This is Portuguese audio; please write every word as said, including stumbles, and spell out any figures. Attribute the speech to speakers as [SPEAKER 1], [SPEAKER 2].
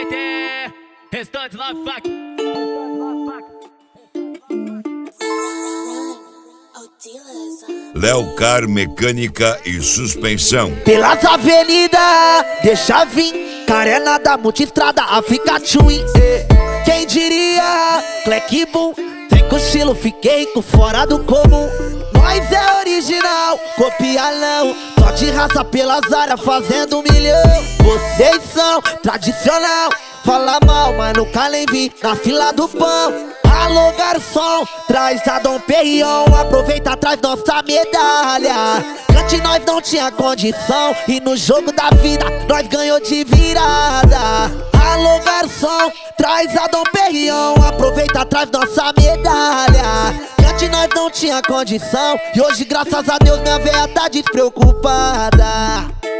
[SPEAKER 1] vai ter restante lá, fuck.
[SPEAKER 2] Léo Car Mecânica e Suspensão.
[SPEAKER 3] Pelas avenidas, deixa vir Carena da multistrada, a fica tchuim. Quem diria, Clec Boom. Tem cochilo, fiquei com fora do comum. Nós é original, copia não. Só de raça pelas áreas fazendo um milhão. Vocês são tradicional, fala mal, mas nunca nem vi na fila do pão. Alô garçom, traz a Dom Perignon, aproveita, traz nossa medalha. Cante nós não tinha condição e no jogo da vida nós ganhou de virada. Alô garçom, traz a Dom Perignon, aproveita, traz nossa medalha. Cante nós não tinha condição e hoje graças a Deus minha véia tá despreocupada.